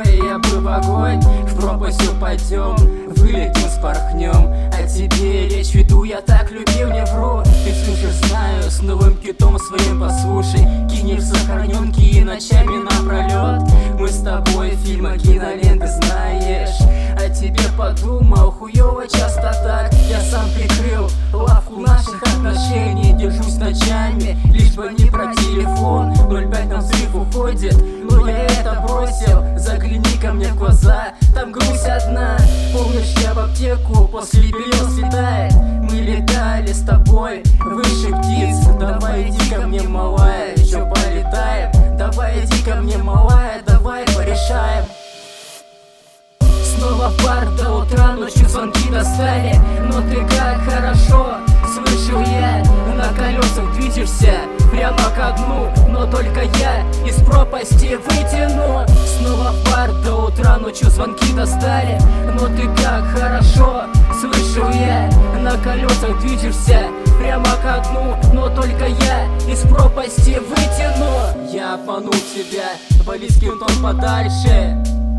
тобой я бы в огонь, в пропасть упадем, вылетим, спорхнем. О тебе речь веду, я так любил, не вру. Ты слышишь, знаю, с новым китом своим послушай. Кинешь сохраненки и ночами напролет. Мы с тобой фильмы, киноленты знаешь. О тебе подумал, хуёво часто так. Я сам прикрыл лавку наших отношений. Держусь ночами, лишь бы не про телефон. 05 на взрыв уходит, но я это бросил. Загляни ко мне в глаза, там грусть одна. Помнишь, я в аптеку, после белел светает. Мы летали с тобой выше птиц. Давай иди ко мне, малая, еще полетаем. Давай иди ко мне, малая, давай порешаем. Снова в бар до утра, ночью звонки достали. Но ты как хорошо, слышал я. На колесах движешься прямо ко дну, но только я из пропасти вытяну. Снова в бар до утра, ночью звонки достали. Но ты как хорошо, слышал я. На колесах движешься прямо ко дну, но только я из пропасти вытяну. Я обманул тебя, вали с кем-то подальше.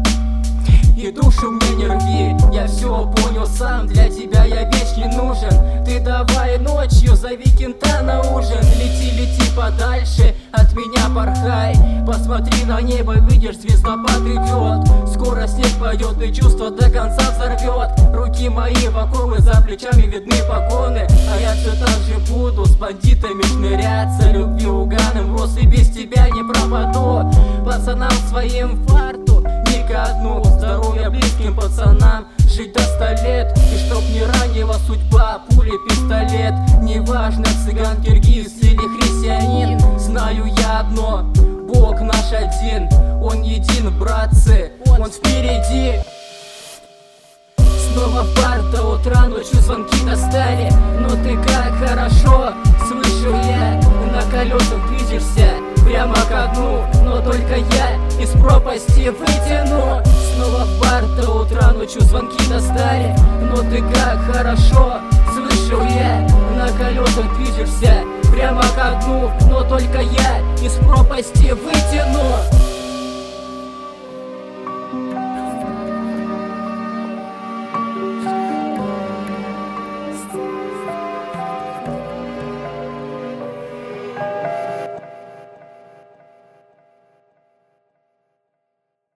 И душу мне не рви, я все понял сам. Для тебя я вещь не нужен. Ты давай ночью зови кента на ужин. Лети, лети подальше, от меня порхай. Посмотри на небо, видишь, звездопад идет. Скоро снег пойдет и чувство до конца взорвет. Руки мои в оковы, за плечами видны погоны. А я все так же буду с бандитами шныряться. Любви уганом рос и без тебя не пропаду. Пацанам своим фарту не ко дну. Здоровья близким пацанам, жить до 100 лет. И чтоб не ранила судьба, пули, пистолет. Неважно, цыган, киргиз или христианин. Знаю я одно, Бог наш один. Он един, братцы, он впереди. Снова в бар до утра, ночью звонки достали. Но ты как хорошо, слышал я. На колесах движешься прямо ко дну, но только я из пропасти вытяну. Снова в бар до утра, ночью звонки достали. Но ты как хорошо, слышал я. На колесах движешься прямо ко дну, но только я из пропасти вытяну.